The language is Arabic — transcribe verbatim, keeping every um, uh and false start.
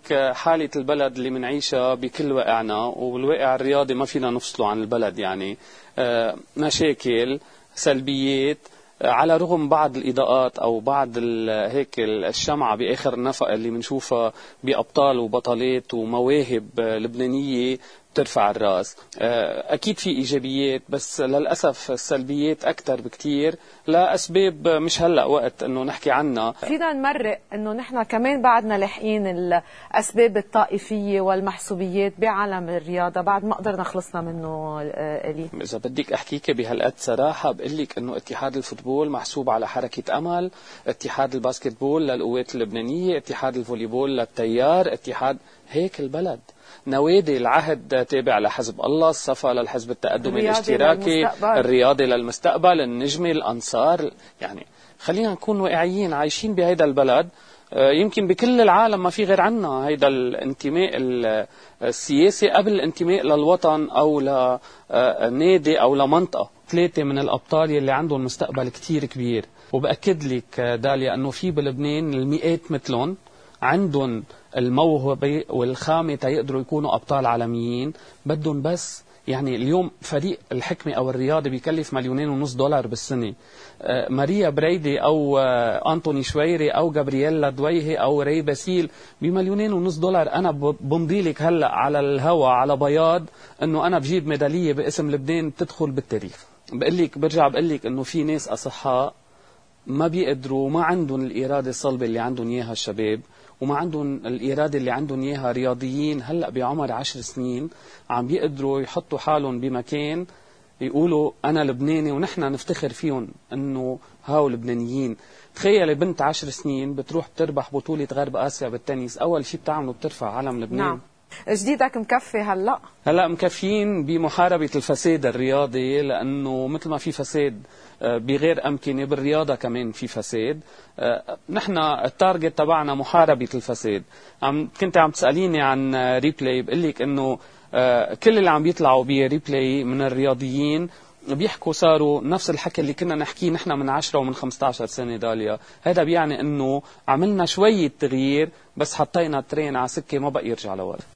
لك حالة البلد اللي بنعيشها بكل واقعنا، والواقع الرياضي ما فينا نفصله عن البلد. يعني مشاكل، سلبيات، على رغم بعض الإضاءات أو بعض هيك الشمعة بآخر النفق اللي بنشوفها بأبطال وبطلات ومواهب لبنانية ترفع الراس. أكيد في إيجابيات، بس للأسف السلبيات أكثر بكتير لأسباب مش هلأ وقت أنه نحكي عنها. فينا نمرق أنه نحن كمان بعدنا لاحقين الأسباب الطائفية والمحسوبيات بعالم الرياضة بعد ما قدرنا خلصنا منه. إلي إذا بدك أحكيك بهالقد صراحة بقلك أنه اتحاد الفوتبول محسوب على حركة أمل، اتحاد الباسكتبول للقوات اللبنانية، اتحاد الفوليبول للتيار، اتحاد هيك البلد. نوادي العهد تابع لحزب الله، الصفا للحزب التقدمي الاشتراكي، الرياضي للمستقبل، النجمة، الأنصار. يعني خلينا نكون واقعيين، عايشين بهيدا البلد يمكن بكل العالم ما في غير عنا هيدا الانتماء السياسي قبل الانتماء للوطن أو لنادي أو لمنطقة. ثلاثة من الأبطال يلي عندهم مستقبل كتير كبير، وبأكد لك داليا أنه في بلبنان المئات مثلهم عندهم الموهبة والخامة تيقدروا يكونوا أبطال عالميين. بدهم بس يعني اليوم فريق الحكمة أو الرياضي بيكلف مليونين ونص دولار بالسنة. آه ماريا بريدي أو آه أنتوني شويري أو جابرييلا دويهي أو ري باسيل بمليونين ونص دولار. أنا بمضي لك هلأ على الهوا على بياض أنه أنا بجيب ميدالية باسم لبنان بتدخل بالتاريخ. بقول لك برجع بقول لك أنه في ناس أصحاء ما بيقدروا، ما عندهم الإرادة الصلبة اللي عندهم إياها الشباب، وما عندهم الإرادة اللي عندهم إياها رياضيين هلأ بعمر عشر سنين عم بيقدروا يحطوا حالهم بمكان يقولوا أنا لبناني ونحن نفتخر فيهم أنه هاو لبنانيين. تخيلي بنت عشر سنين بتروح بتربح بطولة غرب آسيا بالتنس، أول شيء بتعمله بترفع علم لبنان. نعم. جديدك مكفي هلأ؟ هلأ مكفيين بمحاربة الفساد الرياضي، لأنه مثل ما في فساد بغير أمكنة بالرياضة كمان في فساد. نحن التارجت تبعنا محاربة الفساد. عم كنت عم تسأليني عن ريبلاي، بقلك إنه كل اللي عم بيطلعوا بريبلاي من الرياضيين بيحكوا صاروا نفس الحكي اللي كنا نحكيه نحن من عشرة ومن خمسة عشر سنة داليا. هذا بيعني إنه عملنا شوية تغيير، بس حطينا الترين على سكة ما بقى يرجع لورا.